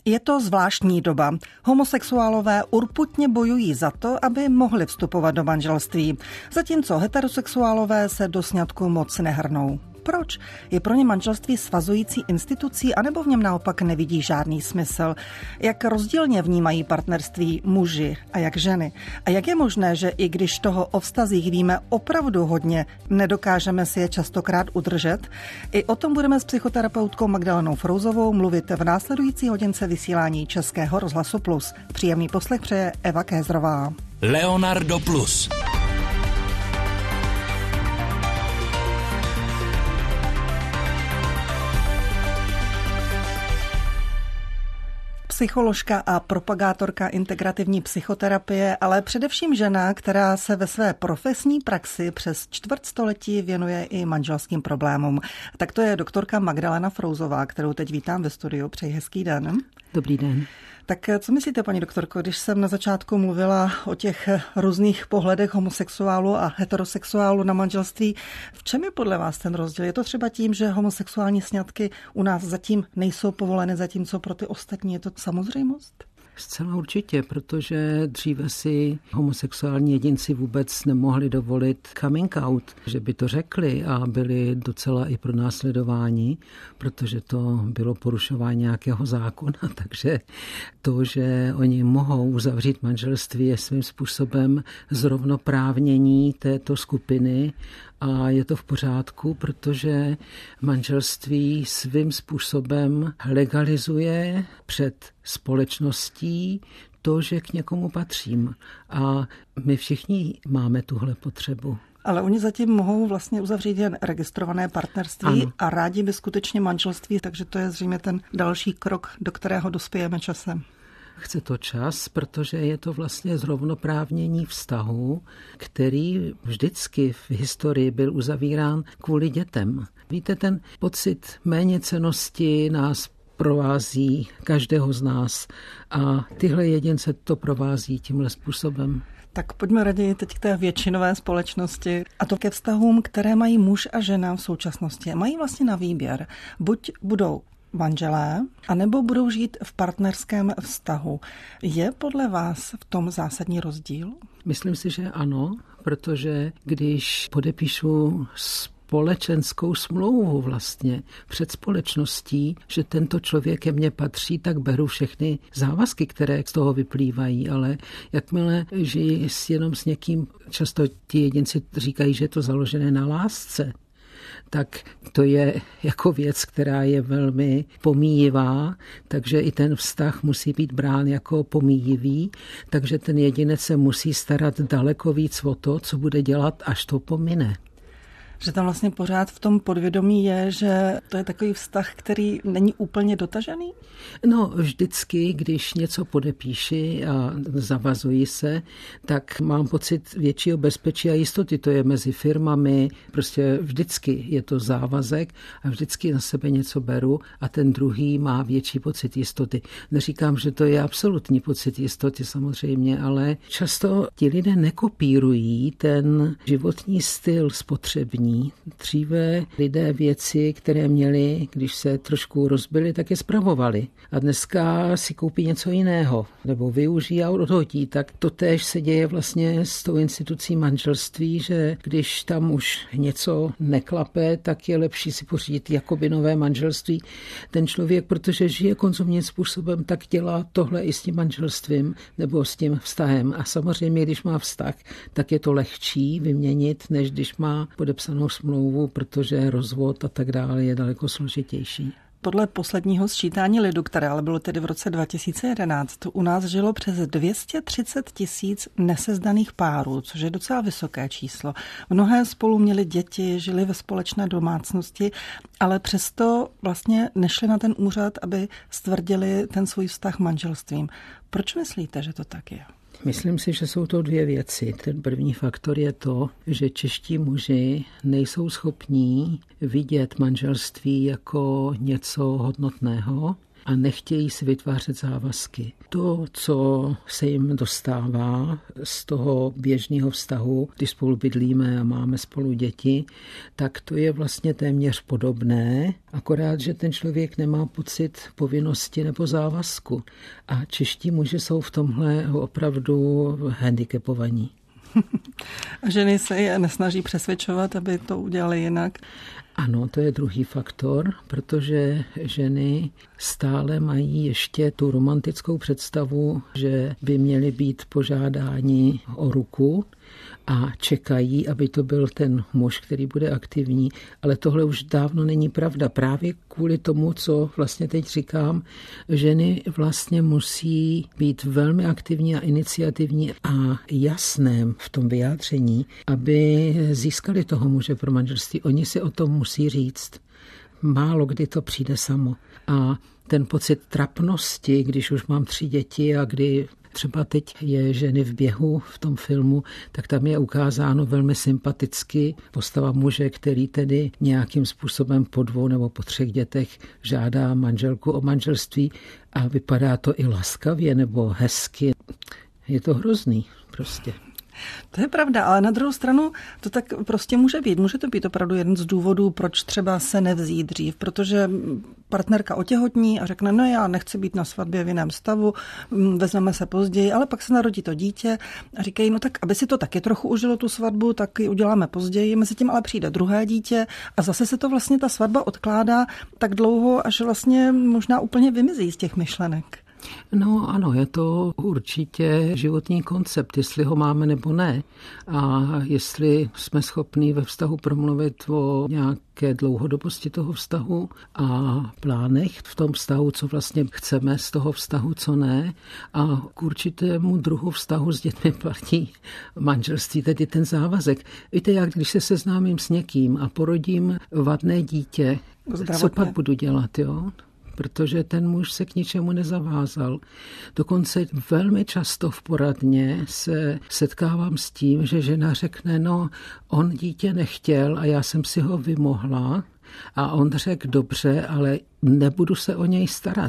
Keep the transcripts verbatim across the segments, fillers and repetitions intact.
Je to zvláštní doba. Homosexuálové urputně bojují za to, aby mohli vstupovat do manželství, zatímco heterosexuálové se do sňatku moc nehrnou. Proč? Je pro ně manželství svazující institucí, anebo v něm naopak nevidí žádný smysl? Jak rozdílně vnímají partnerství muži a jak ženy? A jak je možné, že i když toho o vztazích víme opravdu hodně, nedokážeme si je častokrát udržet? I o tom budeme s psychoterapeutkou Magdalenou Frouzovou mluvit v následující hodince vysílání Českého rozhlasu Plus. Příjemný poslech přeje Eva Kézrová. Leonardo Plus. Psycholožka a propagátorka integrativní psychoterapie, ale především žena, která se ve své profesní praxi přes čtvrtstoletí věnuje i manželským problémům. Tak to je doktorka Magdalena Frouzová, kterou teď vítám ve studiu. Přeji hezký den. Dobrý den. Tak co myslíte, paní doktorko, když jsem na začátku mluvila o těch různých pohledech homosexuálu a heterosexuálu na manželství, v čem je podle vás ten rozdíl? Je to třeba tím, že homosexuální sňatky u nás zatím nejsou povoleny, zatímco pro ty ostatní je to samozřejmost? Zcela určitě, protože dříve si homosexuální jedinci vůbec nemohli dovolit coming out, že by to řekli a byli docela i pronásledováni, protože to bylo porušování nějakého zákona, takže to, že oni mohou uzavřít manželství, je svým způsobem zrovnoprávnění této skupiny. A je to v pořádku, protože manželství svým způsobem legalizuje před společností to, že k někomu patřím. A my všichni máme tuhle potřebu. Ale oni zatím mohou vlastně uzavřít jen registrované partnerství ano. A rádi by skutečně manželství, takže to je zřejmě ten další krok, do kterého dospějeme časem. Chce to čas, protože je to vlastně zrovnoprávnění vztahu, který vždycky v historii byl uzavírán kvůli dětem. Víte, ten pocit méněcennosti nás provází každého z nás a tyhle jedince to provází tímhle způsobem. Tak pojďme raději teď k té většinové společnosti a to ke vztahům, které mají muž a žena v současnosti. Mají vlastně na výběr. Buď budou manželé, anebo budou žít v partnerském vztahu. Je podle vás v tom zásadní rozdíl? Myslím si, že ano, protože když podepíšu společenskou smlouvu vlastně před společností, že tento člověk ke mně patří, tak beru všechny závazky, které z toho vyplývají, ale jakmile žiji jenom s někým, často ti jedinci říkají, že je to založené na lásce, tak to je jako věc, která je velmi pomíjivá, takže i ten vztah musí být brán jako pomíjivý, takže ten jedinec se musí starat daleko víc o to, co bude dělat, až to pomine. Že tam vlastně pořád v tom podvědomí je, že to je takový vztah, který není úplně dotažený? No, vždycky, když něco podepíši a zavazuji se, tak mám pocit většího bezpečí a jistoty. To je mezi firmami, prostě vždycky je to závazek a vždycky na sebe něco beru a ten druhý má větší pocit jistoty. Neříkám, že to je absolutní pocit jistoty samozřejmě, ale často ti lidé nekopírují ten životní styl spotřební. Dříve lidé věci, které měli, když se trošku rozbili, tak je spravovali. A dneska si koupí něco jiného, nebo využijí a odhodí. Tak to též se děje vlastně s tou institucí manželství, že když tam už něco neklape, tak je lepší si pořídit jakoby nové manželství. Ten člověk, protože žije konzumním způsobem, tak dělá tohle i s tím manželstvím nebo s tím vztahem. A samozřejmě, když má vztah, tak je to lehčí vyměnit, než když má podepsanou smlouvu, protože rozvod a tak dále je daleko složitější. Podle posledního sčítání lidu, které ale bylo tedy v roce dva tisíce jedenáct, u nás žilo přes dvě stě třicet tisíc nesezdaných párů, což je docela vysoké číslo. Mnohé spolu měli děti, žili ve společné domácnosti, ale přesto vlastně nešli na ten úřad, aby stvrdili ten svůj vztah manželstvím. Proč myslíte, že to tak je? Myslím si, že jsou to dvě věci. Ten první faktor je to, že čeští muži nejsou schopní vidět manželství jako něco hodnotného. a nechtějí si vytvářet závazky. To, co se jim dostává z toho běžného vztahu, když spolu bydlíme a máme spolu děti, tak to je vlastně téměř podobné, akorát, že ten člověk nemá pocit povinnosti nebo závazku. A čeští muži jsou v tomhle opravdu handicapovaní. A ženy se je nesnaží přesvědčovat, aby to udělali jinak? Ano, to je druhý faktor, protože ženy stále mají ještě tu romantickou představu, že by měly být požádáni o ruku a čekají, aby to byl ten muž, který bude aktivní, ale tohle už dávno není pravda. Právě kvůli tomu, co vlastně teď říkám, ženy vlastně musí být velmi aktivní a iniciativní a jasném v tom vyjádření, aby získali toho muže pro manželství. Oni si o tom musí říct. Málo kdy to přijde samo. A ten pocit trapnosti, když už mám tři děti a kdy třeba teď je ženy v běhu v tom filmu, tak tam je ukázáno velmi sympaticky postava muže, který tedy nějakým způsobem po dvou nebo po třech dětech žádá manželku o manželství a vypadá to i laskavě nebo hezky. Je to hrozný prostě. To je pravda, ale na druhou stranu to tak prostě může být. Může to být opravdu jeden z důvodů, proč třeba se nevzít dřív, protože partnerka otěhotní a řekne, no já nechci být na svatbě v jiném stavu, vezmeme se později, ale pak se narodí to dítě a říkají, no tak aby si to taky trochu užilo tu svatbu, tak ji uděláme později, mezi tím ale přijde druhé dítě a zase se to vlastně ta svatba odkládá tak dlouho, až vlastně možná úplně vymizí z těch myšlenek. No ano, je to určitě životní koncept, jestli ho máme nebo ne. A jestli jsme schopní ve vztahu promluvit o nějaké dlouhodobosti toho vztahu a plánech v tom vztahu, co vlastně chceme z toho vztahu, co ne. A k určitému druhu vztahu s dětmi platí manželství, tedy ten závazek. Víte, jak když se seznámím s někým a porodím vadné dítě, zdravotně. Co pak budu dělat, jo? Protože ten muž se k ničemu nezavázal. Dokonce velmi často v poradně se setkávám s tím, že žena řekne, no on dítě nechtěl a já jsem si ho vymohla a on řekl, dobře, ale nebudu se o něj starat.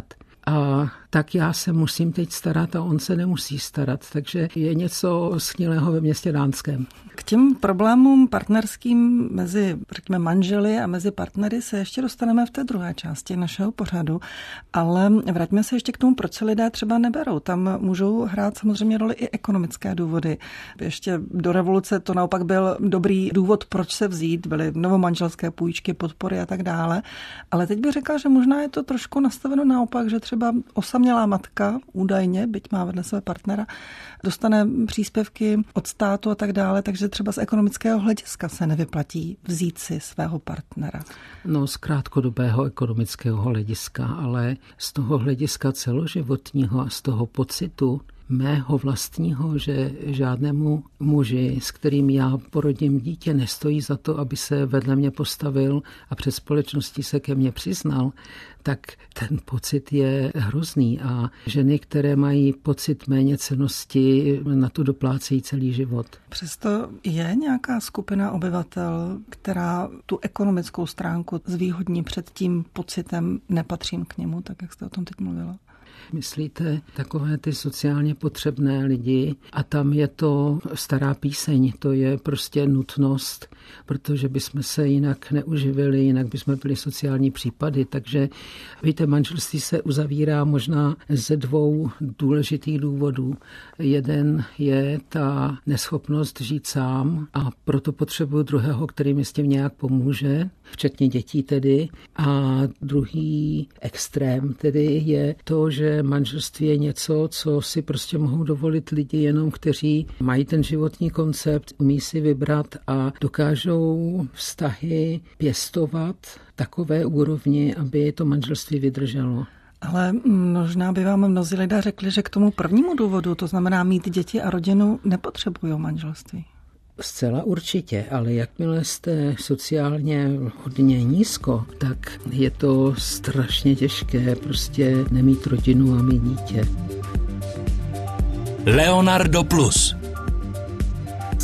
A tak já se musím teď starat a on se nemusí starat. Takže je něco schnilého ve městě Dánském. K těm problémům partnerským mezi, řekněme, manželi a mezi partnery se ještě dostaneme v té druhé části našeho pořadu. Ale vraťme se ještě k tomu, proč se lidé třeba neberou. Tam můžou hrát samozřejmě roli i ekonomické důvody. Ještě do revoluce to naopak byl dobrý důvod, proč se vzít. Byly novomanželské půjčky, podpory a tak dále. Ale teď bych řekla, že možná je to trošku nastaveno naopak, že třeba osamělá matka, údajně, byť má vedle své partnera, dostane příspěvky od státu a tak dále, takže třeba z ekonomického hlediska se nevyplatí vzít si svého partnera. No z krátkodobého ekonomického hlediska, ale z toho hlediska celoživotního a z toho pocitu mého vlastního, že žádnému muži, s kterým já porodím dítě, nestojí za to, aby se vedle mě postavil a před společností se ke mně přiznal, tak ten pocit je hrozný a ženy, které mají pocit méněcennosti, na to doplácejí celý život. Přesto je nějaká skupina obyvatel, která tu ekonomickou stránku zvýhodní před tím pocitem nepatřím k němu, tak jak jste o tom teď mluvila? Myslíte takové ty sociálně potřebné lidi a tam je to stará píseň, to je prostě nutnost, protože bychom se jinak neuživili, jinak bychom byli sociální případy, takže víte, manželství se uzavírá možná ze dvou důležitých důvodů. Jeden je ta neschopnost žít sám a proto potřebuju druhého, který mi s tím nějak pomůže, včetně dětí tedy. A druhý extrém tedy je to, že manželství je něco, co si prostě mohou dovolit lidi jenom, kteří mají ten životní koncept, umí si vybrat a dokážou vztahy pěstovat takové úrovni, aby to manželství vydrželo. Ale možná by vám mnozí lidé řekli, že k tomu prvnímu důvodu, to znamená mít děti a rodinu, nepotřebují manželství. Zcela určitě, ale jakmile jste sociálně hodně nízko, tak je to strašně těžké prostě nemít rodinu a mít dítě. Leonardo Plus.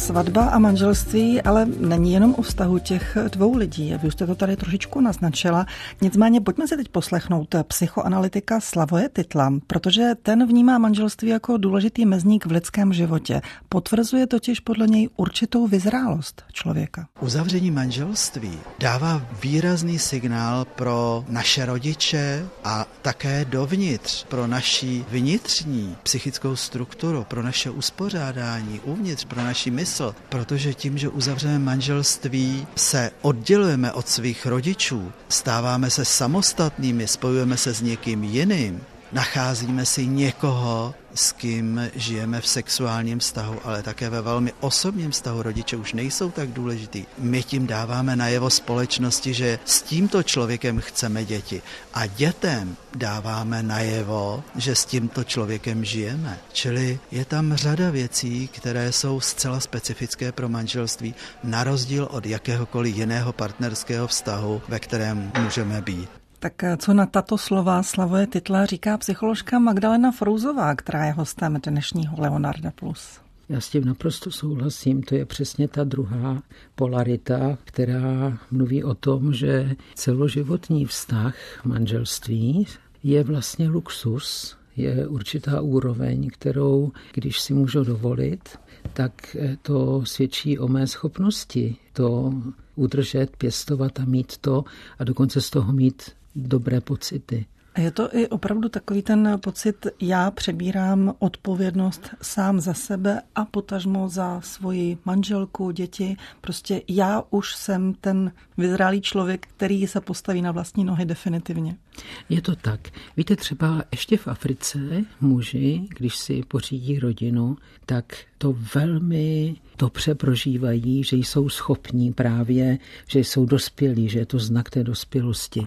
Svatba a manželství ale není jenom o vztahu těch dvou lidí. Vy už jste to tady trošičku naznačila. Nicméně pojďme si teď poslechnout psychoanalytika Slavoje Titla, protože ten vnímá manželství jako důležitý mezník v lidském životě. Potvrzuje totiž podle něj určitou vyzrálost člověka. Uzavření manželství dává výrazný signál pro naše rodiče a také dovnitř, pro naši vnitřní psychickou strukturu, pro naše uspořádání uvnitř, pro naši mysl, protože tím, že uzavřeme manželství, se oddělujeme od svých rodičů, stáváme se samostatnými, spojujeme se s někým jiným, nacházíme si někoho, s kým žijeme v sexuálním vztahu, ale také ve velmi osobním vztahu. Rodiče už nejsou tak důležitý. My tím dáváme najevo společnosti, že s tímto člověkem chceme děti. A dětem dáváme najevo, že s tímto člověkem žijeme. Čili je tam řada věcí, které jsou zcela specifické pro manželství, na rozdíl od jakéhokoliv jiného partnerského vztahu, ve kterém můžeme být. Tak co na tato slova Slavoje Titla říká psycholožka Magdalena Frouzová, která je hostem dnešního Leonarda plus? Já s tím naprosto souhlasím, to je přesně ta druhá polarita, která mluví o tom, že celoživotní vztah manželství je vlastně luxus, je určitá úroveň, kterou, když si můžu dovolit, tak to svědčí o mé schopnosti to udržet, pěstovat a mít to a dokonce z toho mít dobré pocity. A je to i opravdu takový ten pocit, já přebírám odpovědnost sám za sebe a potažmo za svoji manželku, děti. Prostě já už jsem ten vyzrálý člověk, který se postaví na vlastní nohy definitivně. Je to tak. Víte, třeba ještě v Africe muži, když si pořídí rodinu, tak to velmi dobře prožívají, že jsou schopní právě, že jsou dospělí, že je to znak té dospělosti.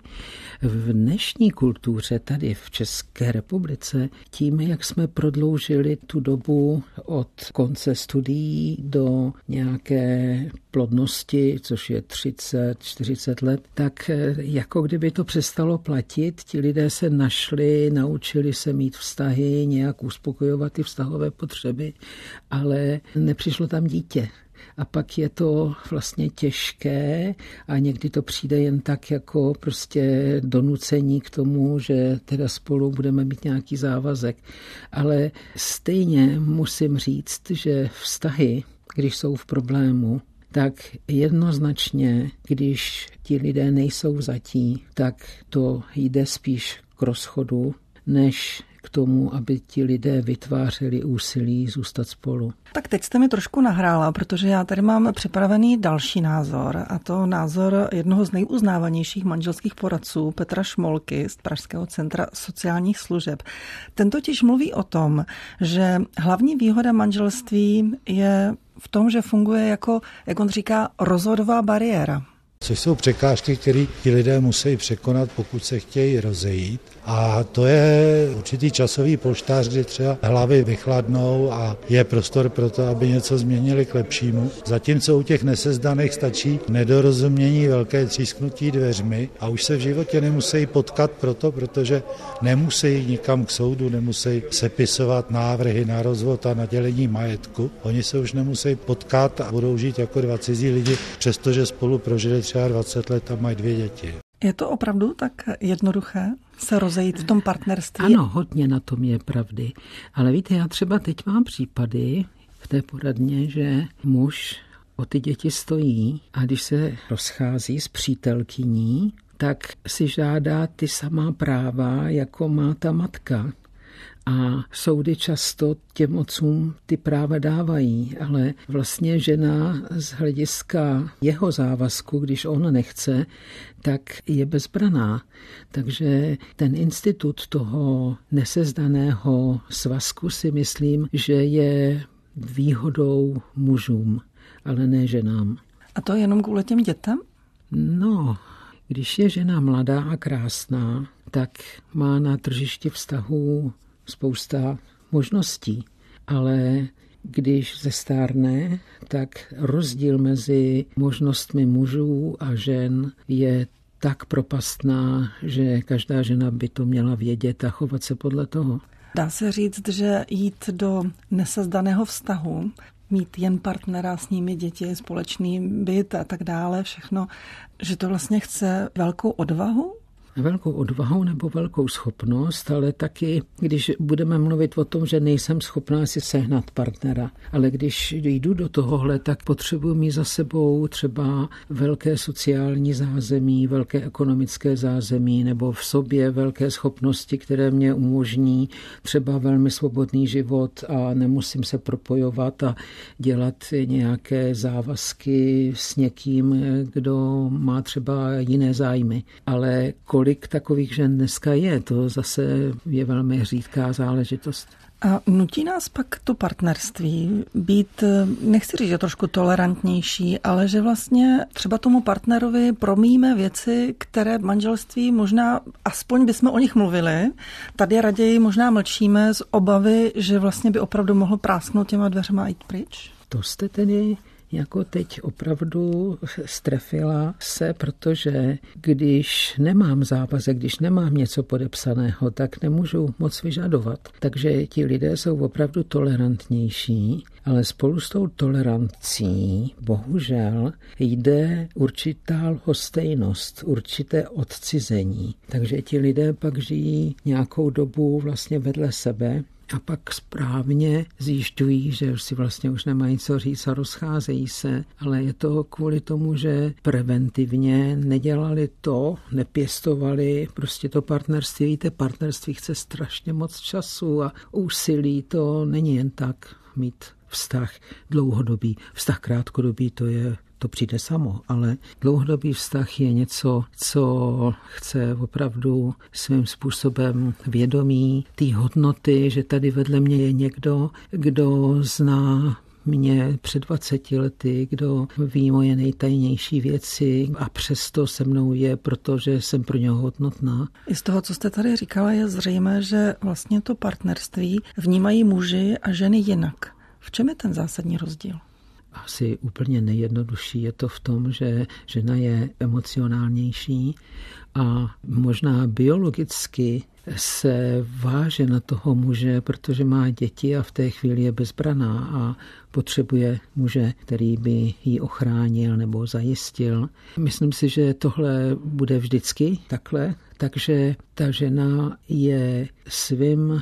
V dnešní kultuře tady v České republice tím, jak jsme prodloužili tu dobu od konce studií do nějaké plodnosti, což je třicet, čtyřicet let, tak jako kdyby to přestalo platit, ti lidé se našli, naučili se mít vztahy, nějak uspokojovat ty vztahové potřeby, ale nepřišlo tam dítě. A pak je to vlastně těžké a někdy to přijde jen tak jako prostě donucení k tomu, že teda spolu budeme mít nějaký závazek. Ale stejně musím říct, že vztahy, když jsou v problému, tak jednoznačně, když ti lidé nejsou vzatí, tak to jde spíš k rozchodu, než k tomu, aby ti lidé vytvářeli úsilí zůstat spolu. Tak teď jste mi trošku nahrála, protože já tady mám připravený další názor, a to názor jednoho z nejuznávanějších manželských poradců Petra Šmolky z Pražského centra sociálních služeb. Ten totiž mluví o tom, že hlavní výhoda manželství je v tom, že funguje jako, jak on říká, rozvodová bariéra. Což jsou překážky, které ti lidé musí překonat, pokud se chtějí rozejít. A to je určitý časový polštář, kdy třeba hlavy vychladnou a je prostor pro to, aby něco změnili k lepšímu. Zatímco u těch nesezdaných stačí nedorozumění, velké třísknutí dveřmi a už se v životě nemusí potkat proto, protože nemusí nikam k soudu, nemusí sepisovat návrhy na rozvod a na dělení majetku. Oni se už nemusí potkat a budou žít jako dva cizí lidi, přestože spolu prožili třeba dvacet let a mají dvě děti. Je to opravdu tak jednoduché se rozejít v tom partnerství? Ano, hodně na tom je pravdy. Ale víte, já třeba teď mám případy v té poradně, že muž o ty děti stojí a když se rozchází s přítelkyní, tak si žádá ty samá práva, jako má ta matka. A soudy často těm otcům ty práva dávají, ale vlastně žena z hlediska jeho závazku, když on nechce, tak je bezbraná. Takže ten institut toho nesezdaného svazku si myslím, že je výhodou mužům, ale ne ženám. A to jenom kvůli těm dětem? No, když je žena mladá a krásná, tak má na tržišti vztahů spousta možností, ale když zestárne, tak rozdíl mezi možnostmi mužů a žen je tak propastná, že každá žena by to měla vědět a chovat se podle toho. Dá se říct, že jít do nesezdaného vztahu mít jen partnera, s nimi děti, společný byt a tak dále, všechno, že to vlastně chce velkou odvahu? Velkou odvahu nebo velkou schopnost, ale taky, když budeme mluvit o tom, že nejsem schopná si sehnat partnera, ale když jdu do tohohle, tak potřebuji mít za sebou třeba velké sociální zázemí, velké ekonomické zázemí nebo v sobě velké schopnosti, které mě umožní třeba velmi svobodný život a nemusím se propojovat a dělat nějaké závazky s někým, kdo má třeba jiné zájmy. Ale kolik takových žen dneska je, to zase je velmi řídká záležitost. A nutí nás pak to partnerství být, nechci říct, že trošku tolerantnější, ale že vlastně třeba tomu partnerovi promíme věci, které v manželství možná, aspoň bychom o nich mluvili, tady raději možná mlčíme z obavy, že vlastně by opravdu mohl prásknout těma dveřma a jít pryč? To jste tedy jako teď opravdu strefila se, protože když nemám závazek, když nemám něco podepsaného, tak nemůžu moc vyžadovat. Takže ti lidé jsou opravdu tolerantnější, ale spolu s tou tolerancí bohužel jde určitá lhostejnost, určité odcizení. Takže ti lidé pak žijí nějakou dobu vlastně vedle sebe, a pak správně zjišťují, že si vlastně už nemají co říct a rozcházejí se, ale je to kvůli tomu, že preventivně nedělali to, nepěstovali prostě to partnerství. Víte, partnerství chce strašně moc času a úsilí, to není jen tak mít vztah dlouhodobý. Vztah krátkodobý, to je to přijde samo, ale dlouhodobý vztah je něco, co chce opravdu svým způsobem vědomí té hodnoty, že tady vedle mě je někdo, kdo zná mě před dvaceti lety, kdo ví moje nejtajnější věci a přesto se mnou je, protože jsem pro něho hodnotná. I z toho, co jste tady říkala, je zřejmé, že vlastně to partnerství vnímají muži a ženy jinak. V čem je ten zásadní rozdíl? Asi úplně nejjednodušší je to v tom, že žena je emocionálnější a možná biologicky se váže na toho muže, protože má děti a v té chvíli je bezbraná a potřebuje muže, který by ji ochránil nebo zajistil. Myslím si, že tohle bude vždycky takhle, takže ta žena je svým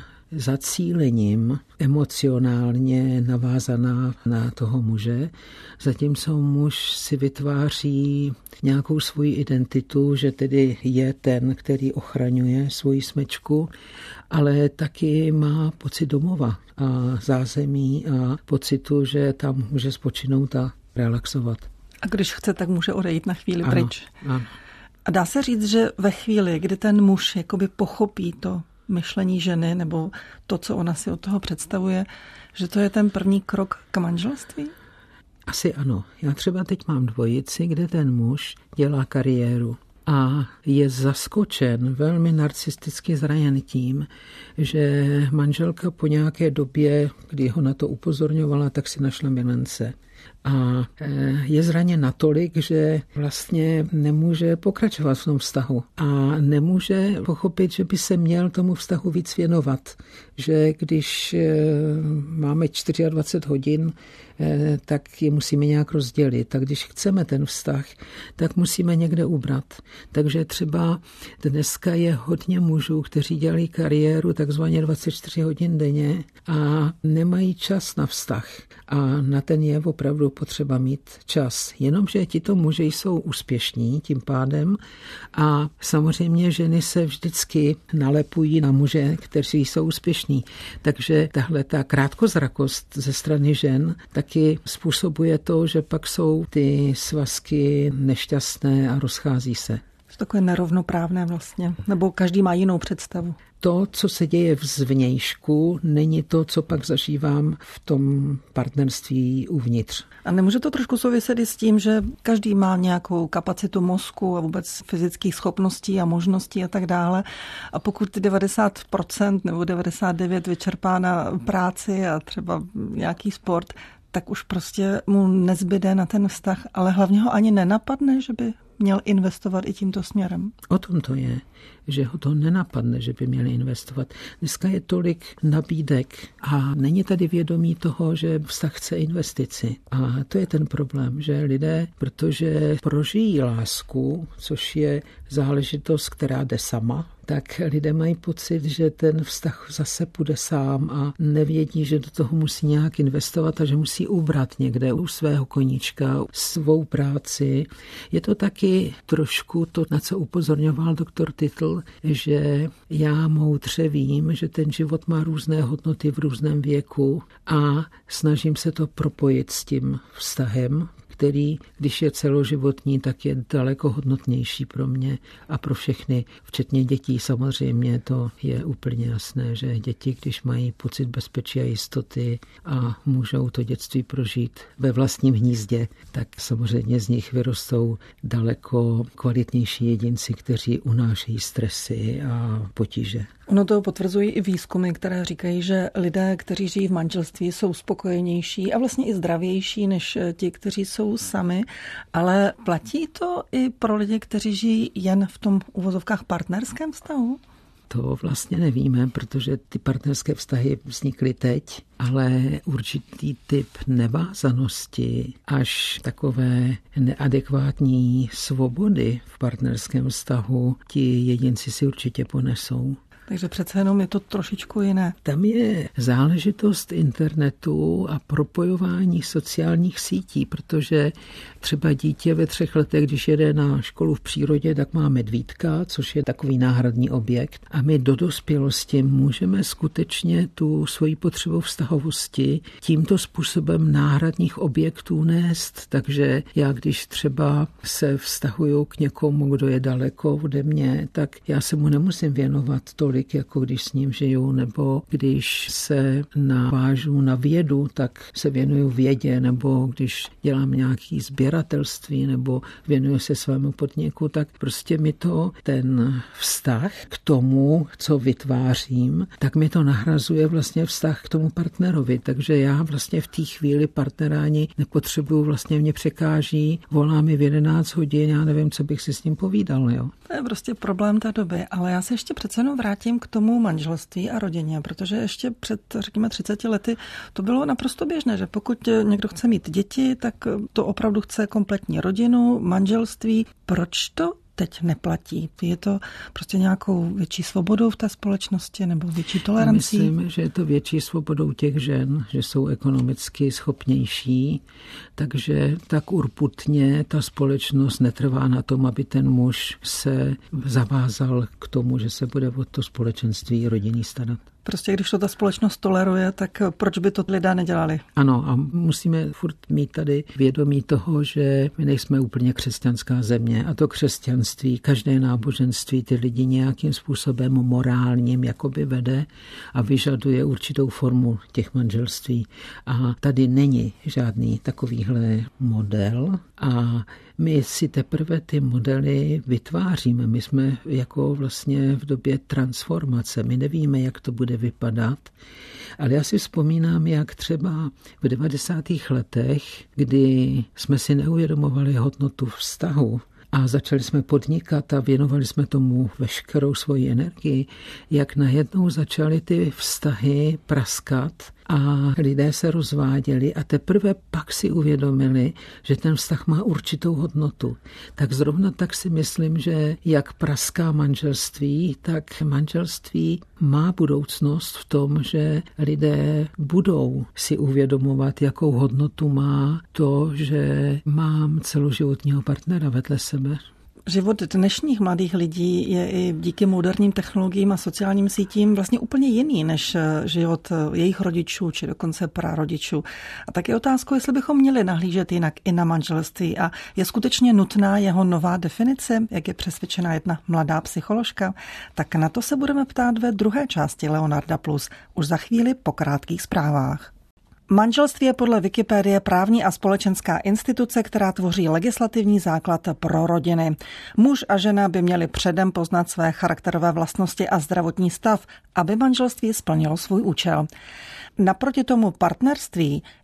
zacílením emocionálně navázaná na toho muže, zatímco muž si vytváří nějakou svoji identitu, že tedy je ten, který ochraňuje svoji smečku, ale taky má pocit domova a zázemí a pocitu, že tam může spočinout a relaxovat. A když chce, tak může odejít na chvíli ano, pryč. Ano. A dá se říct, že ve chvíli, kdy ten muž jakoby pochopí to myšlení ženy nebo to, co ona si od toho představuje, že to je ten první krok k manželství? Asi ano. Já třeba teď mám dvojici, kde ten muž dělá kariéru a je zaskočen, velmi narcisticky zraněn tím, že manželka po nějaké době, kdy ho na to upozorňovala, tak si našla milence. A je zraněn natolik, že vlastně nemůže pokračovat v tom vztahu a nemůže pochopit, že by se měl tomu vztahu víc věnovat. Že když máme dvacet čtyři hodin, tak je musíme nějak rozdělit. Tak když chceme ten vztah, tak musíme někde ubrat. Takže třeba dneska je hodně mužů, kteří dělají kariéru takzvaně dvacet čtyři hodin denně a nemají čas na vztah. A na ten je opravdu potřeba mít čas. Jenomže tito muži jsou úspěšní tím pádem a samozřejmě ženy se vždycky nalepují na muže, kteří jsou úspěšní. Takže tahle ta krátkozrakost ze strany žen taky způsobuje to, že pak jsou ty svazky nešťastné a rozchází se. Takové nerovnoprávné vlastně, nebo každý má jinou představu. To, co se děje zvnějšku, není to, co pak zažívám v tom partnerství uvnitř. A nemůže to trošku souviset i s tím, že každý má nějakou kapacitu mozku a vůbec fyzických schopností a možností a tak dále. A pokud devadesát procent nebo devadesát devět procent vyčerpá na práci a třeba nějaký sport, tak už prostě mu nezbyde na ten vztah, ale hlavně ho ani nenapadne, že by měl investovat i tímto směrem. O tom to je. že ho to nenapadne, že by měli investovat. Dneska je tolik nabídek a není tady vědomí toho, že vztah chce investici. A to je ten problém, že lidé, protože prožijí lásku, což je záležitost, která jde sama, tak lidé mají pocit, že ten vztah zase půjde sám a nevědí, že do toho musí nějak investovat a že musí ubrat někde u svého koníčka svou práci. Je to taky trošku to, na co upozorňoval doktor Titl, že já moudře vím, že ten život má různé hodnoty v různém věku a snažím se to propojit s tím vztahem, který, když je celoživotní, tak je daleko hodnotnější pro mě a pro všechny, včetně dětí. Samozřejmě to je úplně jasné, že děti, když mají pocit bezpečí a jistoty a můžou to dětství prožít ve vlastním hnízdě, tak samozřejmě z nich vyrostou daleko kvalitnější jedinci, kteří unášejí stresy a potíže. Ono to potvrzují i výzkumy, které říkají, že lidé, kteří žijí v manželství, jsou spokojenější a vlastně i zdravější než ti, kteří jsou sami, ale platí to i pro lidi, kteří žijí jen v tom uvozovkách partnerském vztahu? To vlastně nevíme, protože ty partnerské vztahy vznikly teď, ale určitý typ nevázanosti až takové neadekvátní svobody v partnerském vztahu ti jedinci si určitě ponesou. Takže přece jenom je to trošičku jiné. Tam je záležitost internetu a propojování sociálních sítí, protože třeba dítě ve třech letech, když jede na školu v přírodě, tak má medvídka, což je takový náhradní objekt. A my do dospělosti můžeme skutečně tu svoji potřebu vztahovosti tímto způsobem náhradních objektů nést. Takže já, když třeba se vztahuju k někomu, kdo je daleko ode mě, tak já se mu nemusím věnovat tolik, jako když s ním žiju, nebo když se navážu na vědu, tak se věnuju vědě, nebo když dělám nějaký sběratelství, nebo věnuju se svému podniku, tak prostě mi to ten vztah k tomu, co vytvářím, tak mi to nahrazuje vlastně vztah k tomu partnerovi. Takže já vlastně v té chvíli partnera ani nepotřebuju, vlastně mě překáží, volá mi v jedenáct hodin, já nevím, co bych si s ním povídal. Jo? To je prostě problém té doby, ale já se ještě přece jenom vrátím k tomu manželství a rodině, protože ještě před, řekněme, třiceti lety to bylo naprosto běžné, že pokud někdo chce mít děti, tak to opravdu chce kompletní rodinu, manželství. Proč to teď neplatí? Je to prostě nějakou větší svobodou v té společnosti nebo větší tolerancí? Myslím, že je to větší svobodou těch žen, že jsou ekonomicky schopnější, takže tak urputně ta společnost netrvá na tom, aby ten muž se zavázal k tomu, že se bude o to společenství rodinný starat. Prostě když to ta společnost toleruje, tak proč by to lidé nedělali? Ano, a musíme furt mít tady vědomí toho, že my nejsme úplně křesťanská země a to křesťanství, každé náboženství ty lidi nějakým způsobem morálním jakoby vede a vyžaduje určitou formu těch manželství. A tady není žádný takovýhle model a my si teprve ty modely vytváříme. My jsme jako vlastně v době transformace. My nevíme, jak to bude vypadat. Ale já si vzpomínám, jak třeba v devadesátých letech, kdy jsme si neuvědomovali hodnotu vztahu, a začali jsme podnikat a věnovali jsme tomu veškerou svoji energii, jak najednou začaly ty vztahy praskat a lidé se rozváděli a teprve pak si uvědomili, že ten vztah má určitou hodnotu. Tak zrovna tak si myslím, že jak praská manželství, tak manželství má budoucnost v tom, že lidé budou si uvědomovat, jakou hodnotu má to, že mám celoživotního partnera vedle sebe. Život dnešních mladých lidí je i díky moderním technologiím a sociálním sítím vlastně úplně jiný než život jejich rodičů či dokonce prarodičů. A tak je otázkou, jestli bychom měli nahlížet jinak i na manželství a je skutečně nutná jeho nová definice, jak je přesvědčena jedna mladá psycholožka. Tak na to se budeme ptát ve druhé části Leonarda plus, už za chvíli po krátkých zprávách. Manželství je podle Wikipedie právní a společenská instituce, která tvoří legislativní základ pro rodiny. Muž a žena by měli předem poznat své charakterové vlastnosti a zdravotní stav, aby manželství splnilo svůj účel. Naproti tomu partnerství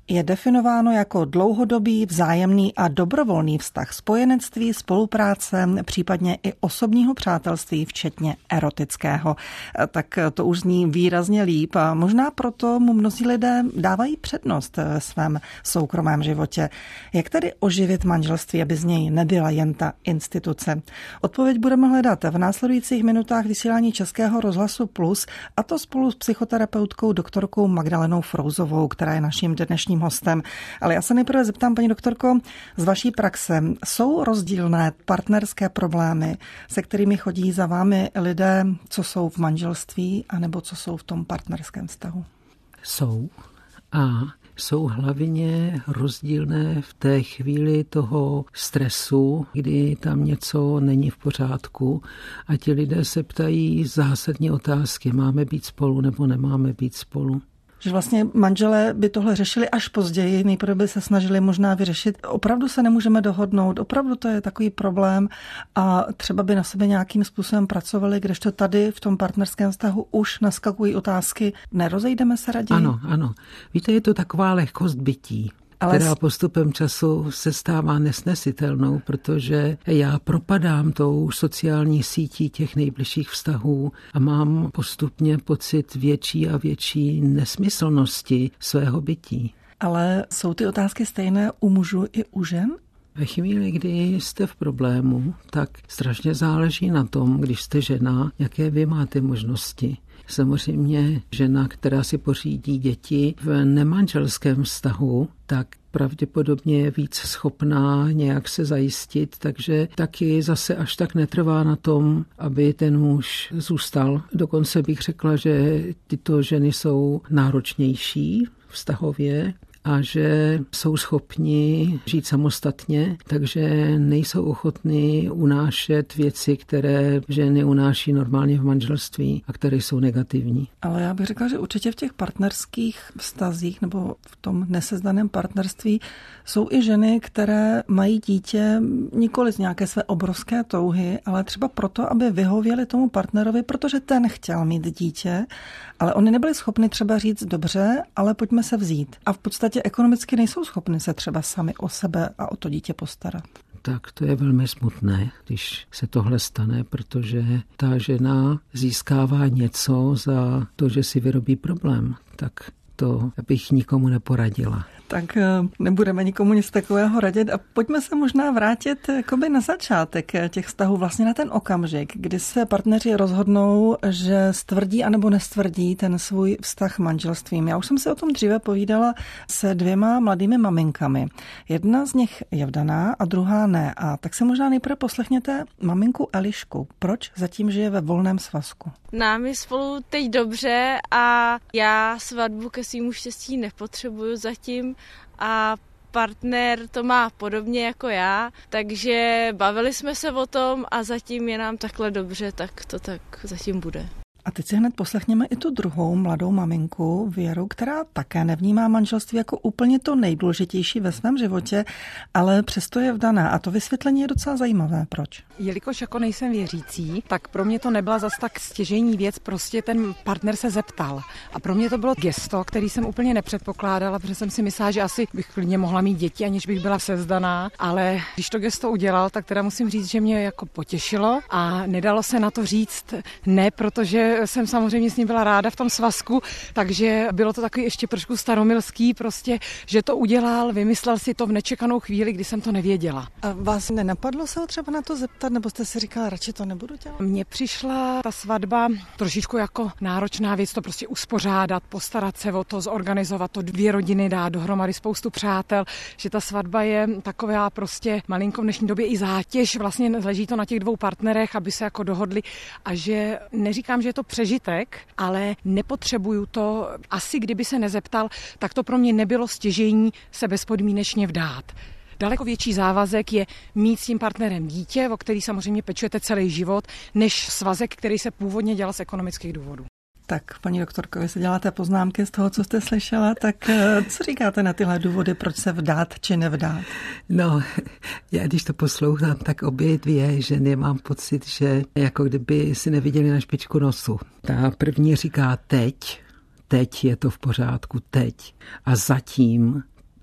je definováno jako dlouhodobý, vzájemný a dobrovolný vztah spojenectví, spolupráce, případně i osobního přátelství, včetně erotického. Tak to už zní výrazně líp a možná proto mu mnozí lidé dávají přednost ve svém soukromém životě. Jak tedy oživit manželství, aby z něj nebyla jen ta instituce? Odpověď budeme hledat v následujících minutách vysílání Českého rozhlasu Plus, a to spolu s psychoterapeutkou doktorkou Magdalenou Frouzovou, která je naším dnešním hostem. Ale já se nejprve zeptám, paní doktorko, z vaší praxe, jsou rozdílné partnerské problémy, se kterými chodí za vámi lidé, co jsou v manželství, anebo co jsou v tom partnerském vztahu? Jsou. A jsou hlavně rozdílné v té chvíli toho stresu, kdy tam něco není v pořádku a ti lidé se ptají zásadní otázky, máme být spolu nebo nemáme být spolu. Že vlastně manželé by tohle řešili až později, nejprve by se snažili možná vyřešit. Opravdu se nemůžeme dohodnout, opravdu to je takový problém a třeba by na sebe nějakým způsobem pracovali, kdežto tady v tom partnerském vztahu už naskakují otázky, nerozejdeme se raději? Ano, ano. Víte, je to taková lehkost bytí, ale která postupem času se stává nesnesitelnou, protože já propadám tou sociální sítí těch nejbližších vztahů a mám postupně pocit větší a větší nesmyslnosti svého bytí. Ale jsou ty otázky stejné u mužů i u žen? Ve chvíli, kdy jste v problému, tak strašně záleží na tom, když jste žena, jaké vy máte možnosti. Samozřejmě žena, která si pořídí děti v nemanželském vztahu, tak pravděpodobně je víc schopná nějak se zajistit, takže taky zase až tak netrvá na tom, aby ten muž zůstal. Dokonce bych řekla, že tyto ženy jsou náročnější vztahově a že jsou schopni žít samostatně, takže nejsou ochotní unášet věci, které ženy unáší normálně v manželství a které jsou negativní. Ale já bych řekla, že určitě v těch partnerských vztazích nebo v tom nesezdaném partnerství jsou i ženy, které mají dítě nikoli z nějaké své obrovské touhy, ale třeba proto, aby vyhověli tomu partnerovi, protože ten chtěl mít dítě, ale oni nebyli schopni třeba říct dobře, ale pojďme se vzít. A v podstatě ekonomicky nejsou schopni se třeba sami o sebe a o to dítě postarat. Tak to je velmi smutné, když se tohle stane, protože ta žena získává něco za to, že si vyrobí problém. Tak to bych nikomu neporadila. Tak nebudeme nikomu nic takového radit a pojďme se možná vrátit jakoby na začátek těch vztahů, vlastně na ten okamžik, kdy se partneři rozhodnou, že stvrdí anebo nestvrdí ten svůj vztah manželstvím. Já už jsem si o tom dříve povídala se dvěma mladými maminkami. Jedna z nich je vdaná a druhá ne. A tak se možná nejprve poslechněte maminku Elišku. Proč zatím žije ve volném svazku? Nám je spolu teď dobře a já svatbu ke svýmu štěstí nepotřebuju zatím a partner to má podobně jako já, takže bavili jsme se o tom a zatím je nám takhle dobře, tak to tak zatím bude. A teď si hned poslechněme i tu druhou mladou maminku Věru, která také nevnímá manželství jako úplně to nejdůležitější ve svém životě, ale přesto je vdaná. A to vysvětlení je docela zajímavé. Proč? Jelikož jako nejsem věřící, tak pro mě to nebyla zas tak stěžejní věc, prostě ten partner se zeptal. A pro mě to bylo gesto, který jsem úplně nepředpokládala, protože jsem si myslela, že asi bych klidně mohla mít děti, aniž bych byla sevzdaná, ale když to gesto udělal, tak teda musím říct, že mě jako potěšilo a nedalo se na to říct ne, protože jsem samozřejmě s ním byla ráda v tom svazku, takže bylo to takový ještě trošku staromilský, prostě, že to udělal, vymyslel si to v nečekanou chvíli, kdy jsem to nevěděla. A vás nenapadlo se ho třeba na to zeptat, nebo jste si říkala, radši to nebudu dělat? Mně přišla ta svatba trošičku jako náročná věc, to prostě uspořádat, postarat se o to, zorganizovat to, dvě rodiny dát dohromady, spoustu přátel, že ta svatba je taková prostě malinko v dnešní době i zátěž, vlastně leží to na těch dvou partnerech, aby se jako dohodli a že neříkám, že je to přežitek, ale nepotřebuju to. Asi kdyby se nezeptal, tak to pro mě nebylo stěžejní se bezpodmínečně vdát. Daleko větší závazek je mít s tím partnerem dítě, o který samozřejmě pečujete celý život, než svazek, který se původně dělal z ekonomických důvodů. Tak, paní doktorko, vy si děláte poznámky z toho, co jste slyšela, tak co říkáte na tyhle důvody, proč se vdát či nevdát? No, já když to poslouchám, tak obě dvě ženy mám pocit, že jako kdyby si neviděli na špičku nosu. Ta první říká teď, teď je to v pořádku, teď. A zatím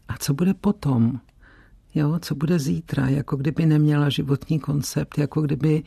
A co bude potom? Jo, co bude zítra, jako kdyby neměla životní koncept, jako kdyby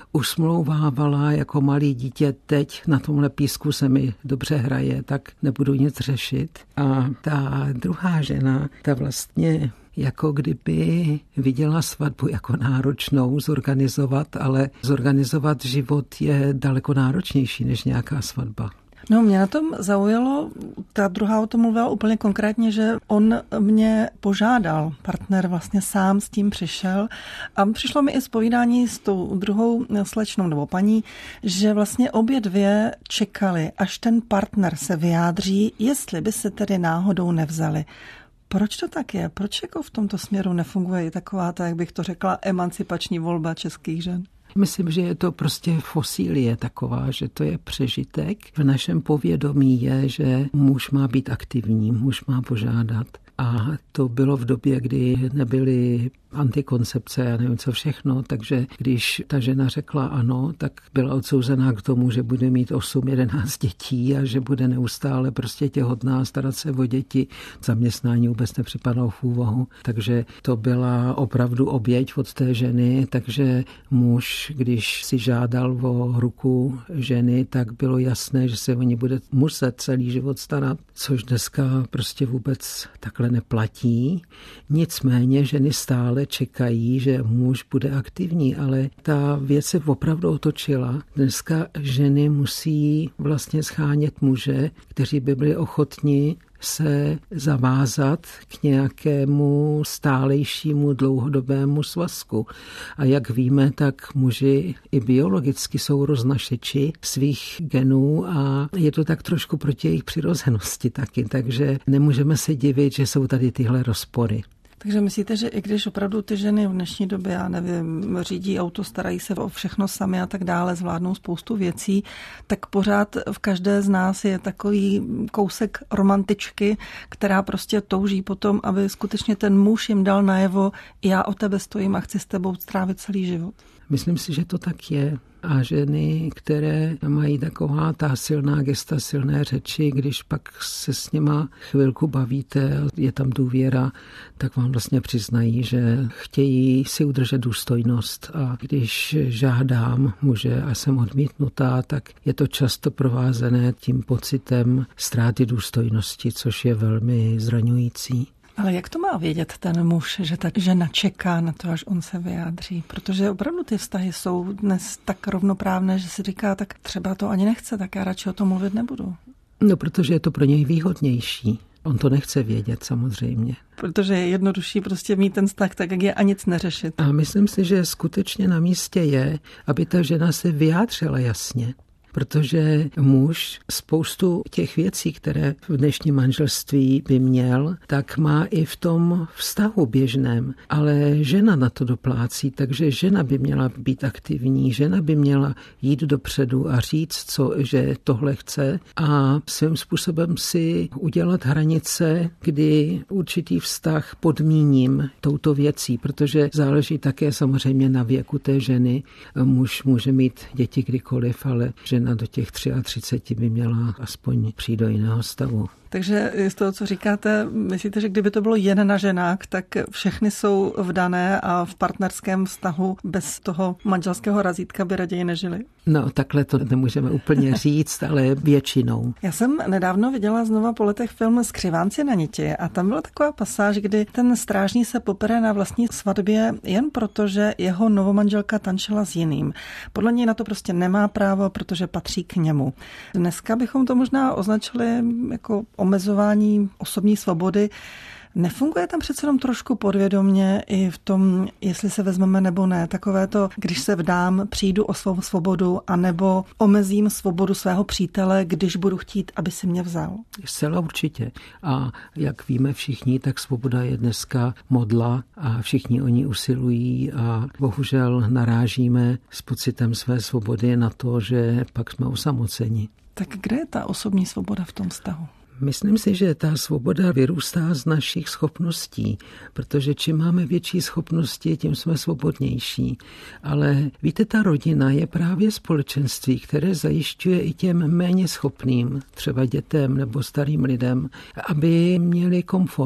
usmlouvávala jako malý dítě, teď na tomhle písku se mi dobře hraje, tak nebudu nic řešit. A ta druhá žena, ta vlastně jako kdyby viděla svatbu jako náročnou zorganizovat, ale zorganizovat život je daleko náročnější než nějaká svatba. No, mě na tom zaujalo, ta druhá o tom mluvila úplně konkrétně, že on mě požádal, partner vlastně sám s tím přišel a přišlo mi i zpovídání s tou druhou slečnou nebo paní, že vlastně obě dvě čekali, až ten partner se vyjádří, jestli by se tedy náhodou nevzali. Proč to tak je? Proč jako v tomto směru nefunguje i taková ta, jak bych to řekla, emancipační volba českých žen? Myslím, že je to prostě fosílie taková, že to je přežitek. V našem povědomí je, že muž má být aktivní, muž má požádat. A to bylo v době, kdy nebyly antikoncepce, já nevím co všechno, takže když ta žena řekla ano, tak byla odsouzená k tomu, že bude mít osm jedenáct dětí a že bude neustále prostě těhotná, starat se o děti. Zaměstnání vůbec nepřipadalo v úvahu. Takže to byla opravdu oběť od té ženy, takže muž, když si žádal o ruku ženy, tak bylo jasné, že se o ní bude muset celý život starat, což dneska prostě vůbec takhle neplatí. Nicméně ženy stále čekají, že muž bude aktivní, ale ta věc se opravdu otočila. Dneska ženy musí vlastně schánět muže, kteří by byli ochotni se zavázat k nějakému stálejšímu dlouhodobému svazku. A jak víme, tak muži i biologicky jsou roznašeči svých genů a je to tak trošku proti jejich přirozenosti taky, takže nemůžeme se divit, že jsou tady tyhle rozpory. Takže myslíte, že i když opravdu ty ženy v dnešní době, já nevím, řídí auto, starají se o všechno sami a tak dále, zvládnou spoustu věcí, tak pořád v každé z nás je takový kousek romantičky, která prostě touží potom, aby skutečně ten muž jim dal najevo, já o tebe stojím a chci s tebou strávit celý život. Myslím si, že to tak je. A ženy, které mají taková ta silná gesta, silné řeči, když pak se s něma chvilku bavíte, je tam důvěra, tak vám vlastně přiznají, že chtějí si udržet důstojnost. A když žádám muže a jsem odmítnutá, tak je to často provázené tím pocitem ztráty důstojnosti, což je velmi zraňující. Ale jak to má vědět ten muž, že ta žena čeká na to, až on se vyjádří? Protože opravdu ty vztahy jsou dnes tak rovnoprávné, že si říká, tak třeba to ani nechce, tak já radši o tom mluvit nebudu. No, protože je to pro něj výhodnější. On to nechce vědět samozřejmě. Protože je jednodušší prostě mít ten vztah tak, jak je a nic neřešit. A myslím si, že skutečně na místě je, aby ta žena se vyjádřila jasně. Protože muž spoustu těch věcí, které v dnešním manželství by měl, tak má i v tom vztahu běžném. Ale žena na to doplácí, takže žena by měla být aktivní, žena by měla jít dopředu a říct, co, že tohle chce a svým způsobem si udělat hranice, kdy určitý vztah podmíním touto věcí, protože záleží také samozřejmě na věku té ženy. Muž může mít děti kdykoliv, ale žena do těch třiceti tří by měla aspoň přijít do jiného stavu. Takže z toho, co říkáte, myslíte, že kdyby to bylo jen na ženách, tak všechny jsou vdané a v partnerském vztahu bez toho manželského razítka by raději nežili? No, takhle to nemůžeme úplně říct, ale většinou. Já jsem nedávno viděla znova po letech film Skřivánci na niti a tam byla taková pasáž, kdy ten strážný se popere na vlastní svatbě jen proto, že jeho novomanželka tančila s jiným. Podle něj na to prostě nemá právo, protože patří k němu. Dneska bychom to možná označili jako omezování osobní svobody. Nefunguje tam přece jenom trošku podvědomě i v tom, jestli se vezmeme nebo ne. Takové to, když se vdám, přijdu o svou svobodu, anebo omezím svobodu svého přítele, když budu chtít, aby si mě vzal. Zcela určitě. A jak víme všichni, tak svoboda je dneska modla a všichni o ní usilují a bohužel narážíme s pocitem své svobody na to, že pak jsme osamoceni. Tak kde je ta osobní svoboda v tom vztahu? Myslím si, že ta svoboda vyrůstá z našich schopností, protože čím máme větší schopnosti, tím jsme svobodnější. Ale víte, ta rodina je právě společenství, které zajišťuje i těm méně schopným, třeba dětem nebo starým lidem, aby měli komfort.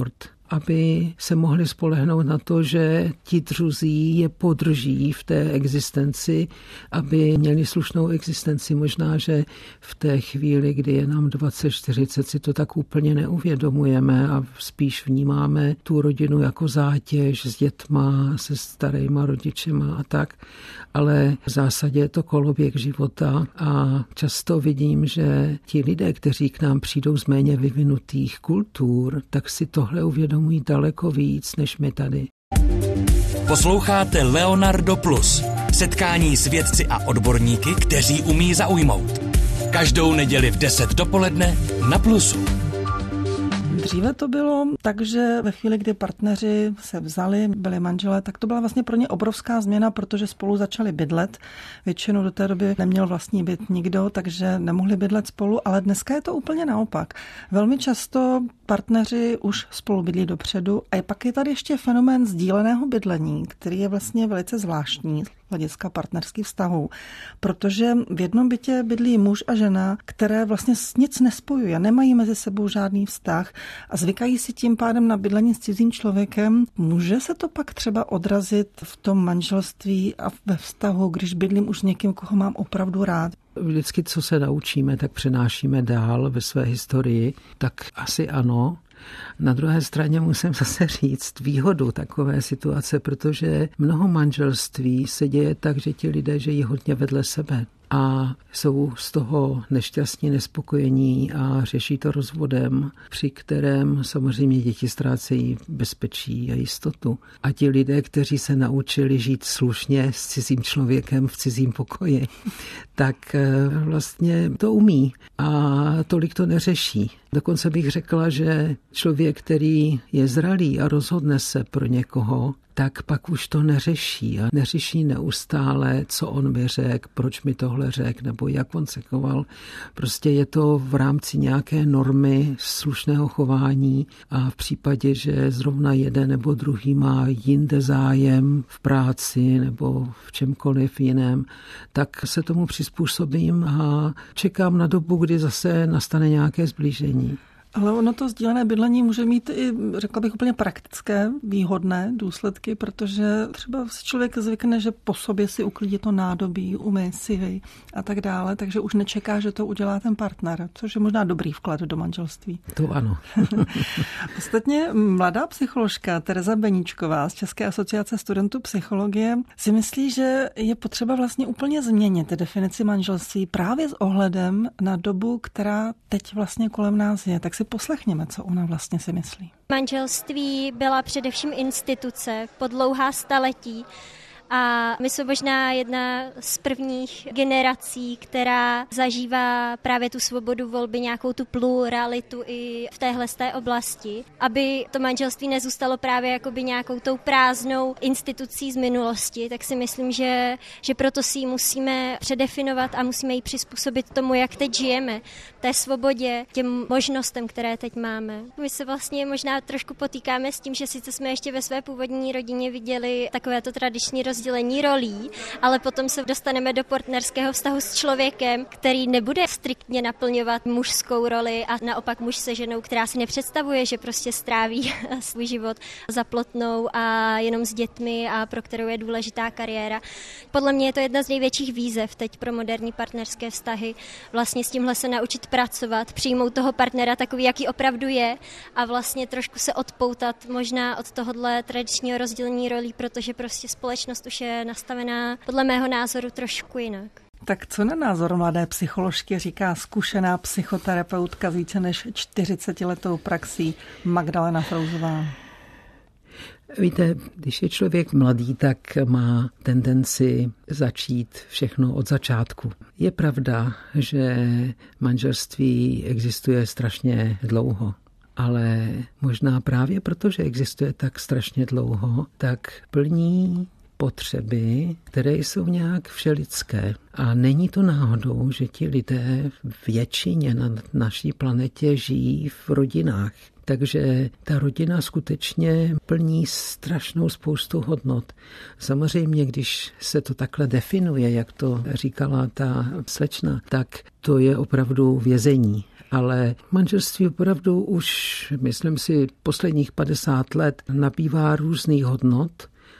aby se mohli spolehnout na to, že ti druzí je podrží v té existenci, aby měli slušnou existenci. Možná, že v té chvíli, kdy je nám dvacet čtyřicet, si to tak úplně neuvědomujeme a spíš vnímáme tu rodinu jako zátěž s dětma, se starýma rodičema a tak. Ale v zásadě je to koloběh života a často vidím, že ti lidé, kteří k nám přijdou z méně vyvinutých kultur, tak si tohle uvědomují daleko víc než my tady. Posloucháte Leonardo Plus. Setkání s vědci a odborníky, kteří umí zaujmout. Každou neděli v deset dopoledne na Plusu. Dříve to bylo tak, že ve chvíli, kdy partneři se vzali, byli manželé, tak to byla vlastně pro ně obrovská změna, protože spolu začali bydlet. Většinou do té doby neměl vlastní byt nikdo, takže nemohli bydlet spolu, ale dneska je to úplně naopak. Velmi často partneři už spolu bydlí dopředu a pak je tady ještě fenomén sdíleného bydlení, který je vlastně velice zvláštní z hlediska partnerských vztahů, protože v jednom bytě bydlí muž a žena, které vlastně nic nespojují a nemají mezi sebou žádný vztah a zvykají si tím pádem na bydlení s cizím člověkem. Může se to pak třeba odrazit v tom manželství a ve vztahu, když bydlím už s někým, koho mám opravdu rád? Vždycky, co se naučíme, tak přenášíme dál ve své historii, tak asi ano. Na druhé straně musím zase říct výhodu takové situace, protože mnoho manželství se děje tak, že ti lidé žijí hodně vedle sebe a jsou z toho nešťastní, nespokojení a řeší to rozvodem, při kterém samozřejmě děti ztrácejí bezpečí a jistotu. A ti lidé, kteří se naučili žít slušně s cizím člověkem v cizím pokoji, tak vlastně to umí a tolik to neřeší. Dokonce bych řekla, že člověk, který je zralý a rozhodne se pro někoho, tak pak už to neřeší a neřeší neustále, co on mi řekl, proč mi tohle řekl, nebo jak on se choval. Prostě je to v rámci nějaké normy slušného chování a v případě, že zrovna jeden nebo druhý má jinde zájem v práci nebo v čemkoliv jiném, tak se tomu přizpůsobím a čekám na dobu, kdy zase nastane nějaké zblížení. Ale ono to sdílené bydlení může mít i, řekla bych, úplně praktické, výhodné důsledky, protože třeba si člověk zvykne, že po sobě si uklidí to nádobí, umyje si jej a tak dále, takže už nečeká, že to udělá ten partner, což je možná dobrý vklad do manželství. To ano. Ostatně mladá psycholožka Tereza Beníčková z České asociace studentů psychologie si myslí, že je potřeba vlastně úplně změnit definici manželství právě s ohledem na dobu, která teď vlastně kolem nás je. Tak si poslechněme, co ona vlastně si myslí. Manželství byla především instituce po dlouhá staletí a my jsme možná jedna z prvních generací, která zažívá právě tu svobodu volby, nějakou tu pluralitu i v téhle té oblasti, aby to manželství nezůstalo právě jakoby nějakou tou prázdnou institucí z minulosti, tak si myslím, že, že proto si ji musíme předefinovat a musíme ji přizpůsobit tomu, jak teď žijeme, té svobodě, těm možnostem, které teď máme. My se vlastně možná trošku potýkáme s tím, že sice jsme ještě ve své původní rodině viděli takovéto tradiční rozdělení rolí, ale potom se dostaneme do partnerského vztahu s člověkem, který nebude striktně naplňovat mužskou roli a naopak muž se ženou, která si nepředstavuje, že prostě stráví svůj život za plotnou a jenom s dětmi a pro kterou je důležitá kariéra. Podle mě je to jedna z největších výzev teď pro moderní partnerské vztahy. Vlastně s tímhle se naučit pracovat, přijmout toho partnera takový, jaký opravdu je a vlastně trošku se odpoutat možná od tohohle tradičního rozdělení rolí, protože prostě společnost už je nastavená podle mého názoru trošku jinak. Tak co na názor mladé psycholožky říká zkušená psychoterapeutka s více než čtyřicetiletou praxí Magdalena Frouzová? Víte, když je člověk mladý, tak má tendenci začít všechno od začátku. Je pravda, že manželství existuje strašně dlouho, ale možná právě proto, že existuje tak strašně dlouho, tak plní potřeby, které jsou nějak všelidské. A není to náhodou, že ti lidé většině na naší planetě žijí v rodinách. Takže ta rodina skutečně plní strašnou spoustu hodnot. Samozřejmě, když se to takhle definuje, jak to říkala ta slečna, tak to je opravdu vězení. Ale manželství opravdu už, myslím si, posledních padesát let nabývá různých hodnot.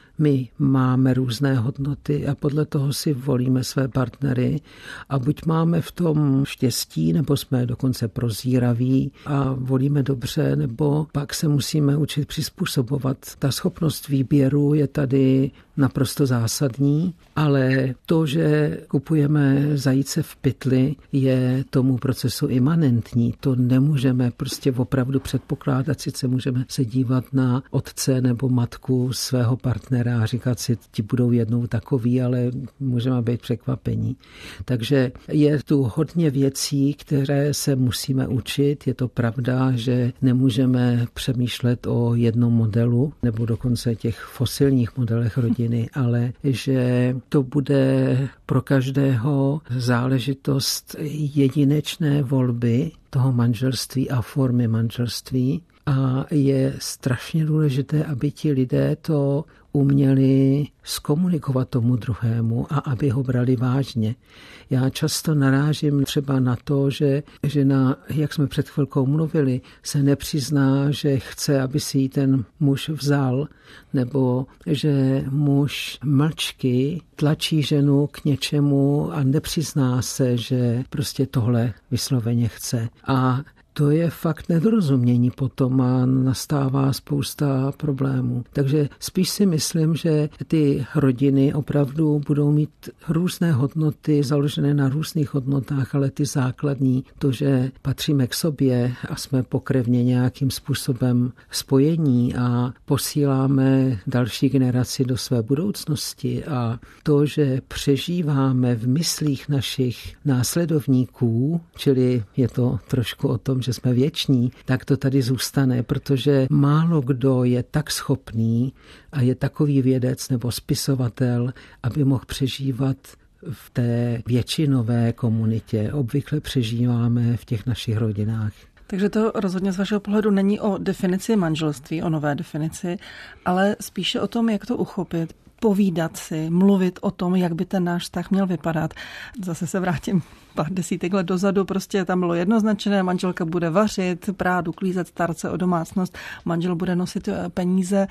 My máme různé hodnoty a podle toho si volíme své partnery a buď máme v tom štěstí, nebo jsme dokonce prozíraví a volíme dobře, nebo pak se musíme učit přizpůsobovat. Ta schopnost výběru je tady naprosto zásadní, ale to, že kupujeme zajíce v pytli, je tomu procesu imanentní. To nemůžeme prostě opravdu předpokládat, sice můžeme se dívat na otce nebo matku svého partnera a říkat si, ti budou jednou takový, ale můžeme být překvapení. Takže je tu hodně věcí, které se musíme učit. Je to pravda, že nemůžeme přemýšlet o jednom modelu nebo dokonce těch fosilních modelech rodiny, ale že to bude pro každého záležitost jedinečné volby toho manželství a formy manželství. A je strašně důležité, aby ti lidé to uměli zkomunikovat tomu druhému a aby ho brali vážně. Já často narážím třeba na to, že žena, jak jsme před chvilkou mluvili, se nepřizná, že chce, aby si ji ten muž vzal, nebo že muž mlčky tlačí ženu k něčemu a nepřizná se, že prostě tohle vysloveně chce. A to je fakt nedorozumění potom a nastává spousta problémů. Takže spíš si myslím, že ty rodiny opravdu budou mít různé hodnoty, založené na různých hodnotách, ale ty základní, to, že patříme k sobě a jsme pokrevně nějakým způsobem spojení a posíláme další generaci do své budoucnosti a to, že přežíváme v myslích našich následovníků, čili je to trošku o tom, že jsme věční, tak to tady zůstane, protože málo kdo je tak schopný a je takový vědec nebo spisovatel, aby mohl přežívat v té většinové komunitě. Obvykle přežíváme v těch našich rodinách. Takže to rozhodně z vašeho pohledu není o definici manželství, o nové definici, ale spíše o tom, jak to uchopit, povídat si, mluvit o tom, jak by ten náš vztah měl vypadat. Zase se vrátím pár desítek let dozadu, prostě tam bylo jednoznačné, manželka bude vařit, prát, uklízet, starat se o domácnost, manžel bude nosit peníze.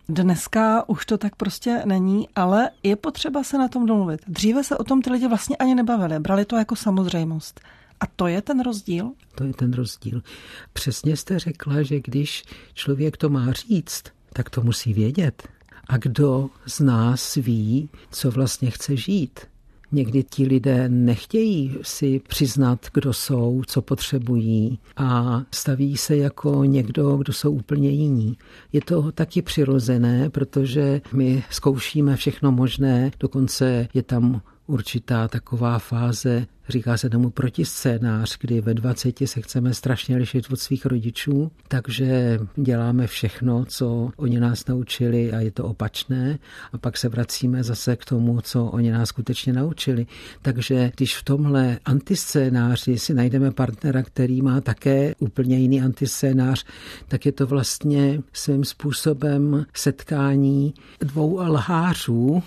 Dneska už to tak prostě není, ale je potřeba se na tom domluvit. Dříve se o tom ty lidi vlastně ani nebavili, brali to jako samozřejmost. A to je ten rozdíl? To je ten rozdíl. Přesně jste řekla, že když člověk to má říct, tak to musí vědět. A kdo z nás ví, co vlastně chce žít? Někdy ti lidé nechtějí si přiznat, kdo jsou, co potřebují a staví se jako někdo, kdo jsou úplně jiní. Je to taky přirozené, protože my zkoušíme všechno možné, dokonce je tam určitá taková fáze, říká se tomu protiscénář, kdy ve dvaceti se chceme strašně lišit od svých rodičů, takže děláme všechno, co oni nás naučili a je to opačné a pak se vracíme zase k tomu, co oni nás skutečně naučili. Takže když v tomhle antiscénáři si najdeme partnera, který má také úplně jiný antiscénář, tak je to vlastně svým způsobem setkání dvou lhářů,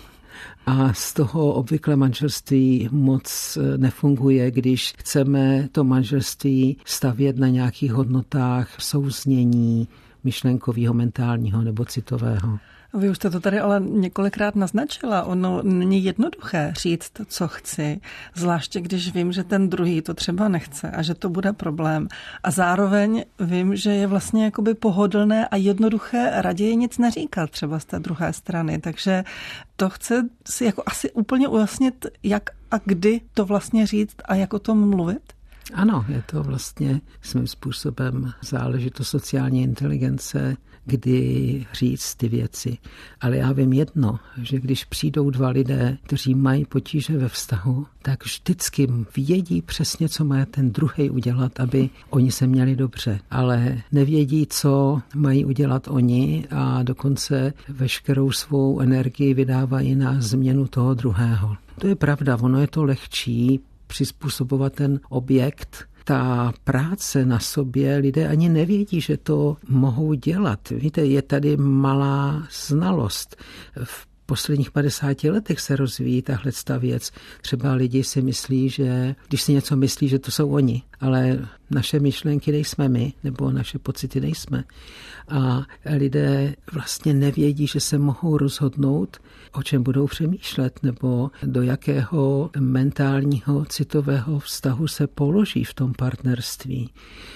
a z toho obvykle manželství moc nefunguje, když chceme to manželství stavět na nějakých hodnotách souznění myšlenkového, mentálního nebo citového. Vy už jste to tady ale několikrát naznačila. Ono není jednoduché říct, co chci, zvláště když vím, že ten druhý to třeba nechce a že to bude problém. A zároveň vím, že je vlastně jakoby pohodlné a jednoduché raději nic neříkat třeba z té druhé strany. Takže to chce si jako asi úplně ujasnit, jak a kdy to vlastně říct a jak o tom mluvit? Ano, je to vlastně svým způsobem záležitost sociální inteligence, kdy říct ty věci. Ale já vím jedno, že když přijdou dva lidé, kteří mají potíže ve vztahu, tak vždycky vědí přesně, co má ten druhý udělat, aby oni se měli dobře. Ale nevědí, co mají udělat oni a dokonce veškerou svou energii vydávají na změnu toho druhého. To je pravda, ono je to lehčí přizpůsobovat ten objekt. Ta práce na sobě, lidé ani nevědí, že to mohou dělat. Víte, je tady malá znalost. V posledních padesáti letech se rozvíjí tahle věc. Třeba lidi si myslí, že když si něco myslí, že to jsou oni, ale naše myšlenky nejsme my, nebo naše pocity nejsme. A lidé vlastně nevědí, že se mohou rozhodnout, o čem budou přemýšlet, nebo do jakého mentálního citového vztahu se položí v tom partnerství.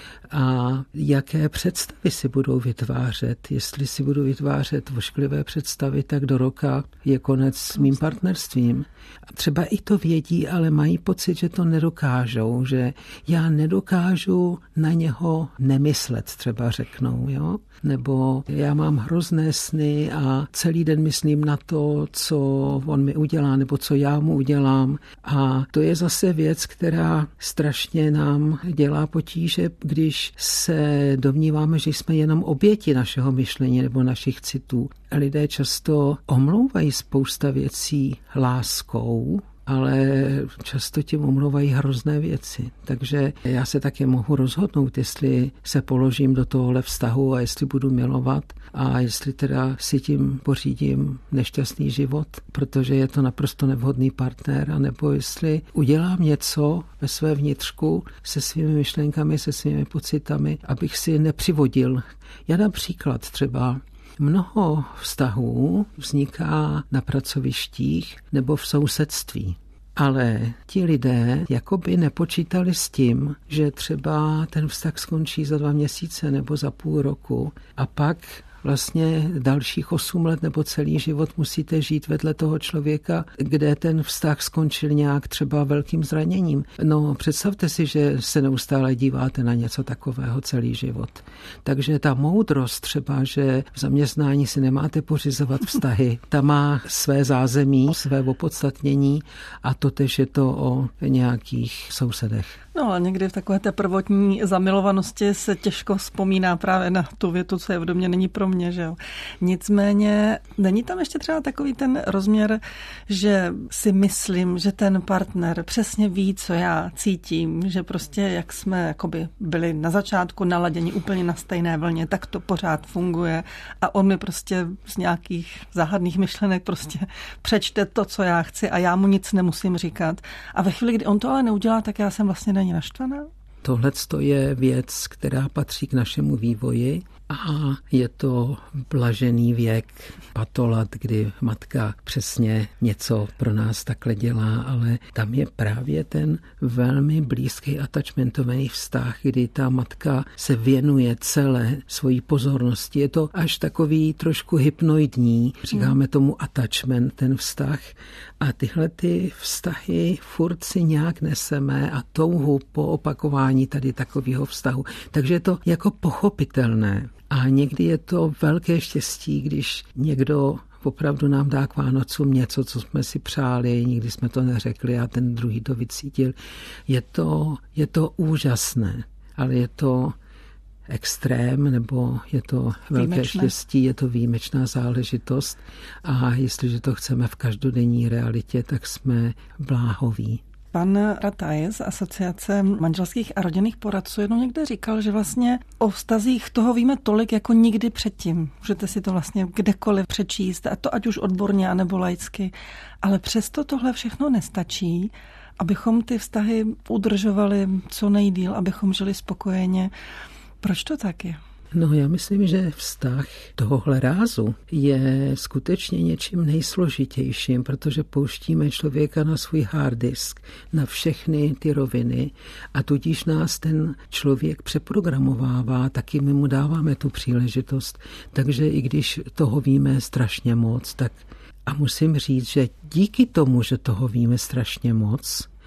A jaké představy si budou vytvářet. Jestli si budou vytvářet vošklivé představy, tak do roka je konec s mým partnerstvím. A třeba i to vědí, ale mají pocit, že to nedokážou, že já nedokážu na něho nemyslet, třeba řeknou, jo? Nebo já mám hrozné sny a celý den myslím na to, co on mi udělá, nebo co já mu udělám. A to je zase věc, která strašně nám dělá potíže, když se domníváme, že jsme jenom oběti našeho myšlení nebo našich citů. Lidé často omlouvají spousta věcí láskou, ale často tím omlouvají hrozné věci. Takže já se také mohu rozhodnout, jestli se položím do tohohle vztahu a jestli budu milovat a jestli teda si tím pořídím nešťastný život, protože je to naprosto nevhodný partner, anebo jestli udělám něco ve své vnitřku se svými myšlenkami, se svými pocitami, abych si nepřivodil. Já dám příklad třeba. Mnoho vztahů vzniká na pracovištích nebo v sousedství. Ale ti lidé jakoby nepočítali s tím, že třeba ten vztah skončí za dva měsíce nebo za půl roku a pak vlastně dalších osm let nebo celý život musíte žít vedle toho člověka, kde ten vztah skončil nějak třeba velkým zraněním. No, představte si, že se neustále díváte na něco takového celý život. Takže ta moudrost třeba, že v zaměstnání si nemáte pořizovat vztahy, ta má své zázemí, své opodstatnění a totež je to o nějakých sousedech. No ale někdy v takové té prvotní zamilovanosti se těžko vzpomíná právě na tu větu, co je v domě, není pro mě, že jo. Nicméně není tam ještě třeba takový ten rozměr, že si myslím, že ten partner přesně ví, co já cítím, že prostě jak jsme jakoby byli na začátku naladěni úplně na stejné vlně, tak to pořád funguje a on mi prostě z nějakých záhadných myšlenek prostě přečte to, co já chci a já mu nic nemusím říkat. A ve chvíli, kdy on to ale neudělá, tak já jsem vlastně není naštvaná? Tohle je věc, která patří k našemu vývoji a je to blažený věk patolat, kdy matka přesně něco pro nás takhle dělá, ale tam je právě ten velmi blízký attachmentový vztah, kdy ta matka se věnuje celé svojí pozornosti. Je to až takový trošku hypnoidní, říkáme tomu attachment, ten vztah. A tyhle ty vztahy furt si nějak neseme a touhu po opakování tady takového vztahu. Takže je to jako pochopitelné. A někdy je to velké štěstí, když někdo opravdu nám dá k Vánocům něco, co jsme si přáli, nikdy jsme to neřekli a ten druhý to vycítil. Je to, je to úžasné, ale je to extrém, nebo je to velké výjimečné štěstí, je to výjimečná záležitost a jestliže to chceme v každodenní realitě, tak jsme bláhoví. Pan Rataj z Asociace manželských a rodinných poradců jednou někde říkal, že vlastně o vztazích toho víme tolik jako nikdy předtím. Můžete si to vlastně kdekoliv přečíst, a to ať už odborně, anebo laicky. Ale přesto tohle všechno nestačí, abychom ty vztahy udržovali co nejdýl, abychom žili spokojeně. Proč to tak je? No, já myslím, že vztah tohohle rázu je skutečně něčím nejsložitějším, protože pouštíme člověka na svůj hard disk, na všechny ty roviny a tudíž nás ten člověk přeprogramovává, taky my mu dáváme tu příležitost. Takže i když toho víme strašně moc, tak a musím říct, že díky tomu, že toho víme strašně moc,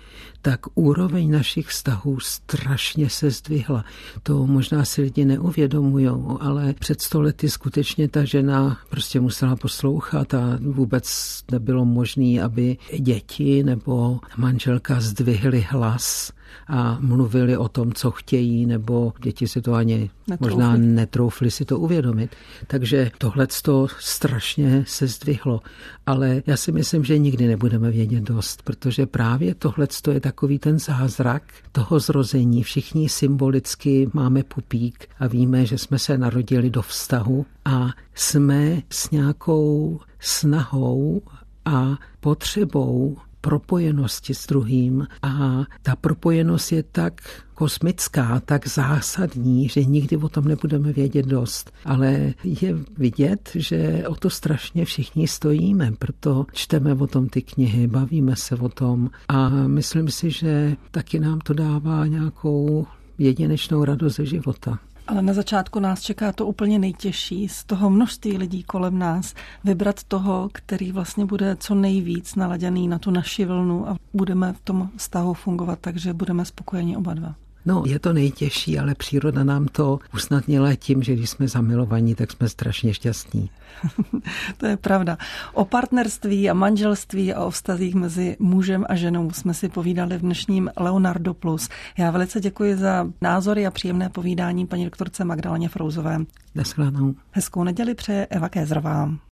tak úroveň našich vztahů strašně se zdvihla. To možná si lidi neuvědomujou, ale před sto lety skutečně ta žena prostě musela poslouchat a vůbec nebylo možné, aby děti nebo manželka zdvihly hlas a mluvili o tom, co chtějí, nebo děti si to ani netroufli. možná netroufli si to uvědomit. Takže tohleto strašně se zdvihlo. Ale já si myslím, že nikdy nebudeme vědět dost, protože právě tohleto je takový ten zázrak toho zrození. Všichni symbolicky máme pupík a víme, že jsme se narodili do vztahu a jsme s nějakou snahou a potřebou propojenosti s druhým a ta propojenost je tak kosmická, tak zásadní, že nikdy o tom nebudeme vědět dost. Ale je vidět, že o to strašně všichni stojíme, proto čteme o tom ty knihy, bavíme se o tom a myslím si, že taky nám to dává nějakou jedinečnou radost ze života. Ale na začátku nás čeká to úplně nejtěžší, z toho množství lidí kolem nás, vybrat toho, který vlastně bude co nejvíc naladěný na tu naši vlnu a budeme v tom vztahu fungovat, takže budeme spokojeni oba dva. No, je to nejtěžší, ale příroda nám to usnadnila tím, že když jsme zamilovaní, tak jsme strašně šťastní. To je pravda. O partnerství a manželství a o vztazích mezi mužem a ženou jsme si povídali v dnešním Leonardo Plus. Já velice děkuji za názory a příjemné povídání paní doktorce Magdaleně Frouzové. Naschledanou. Hezkou neděli přeje Eva Kézrová.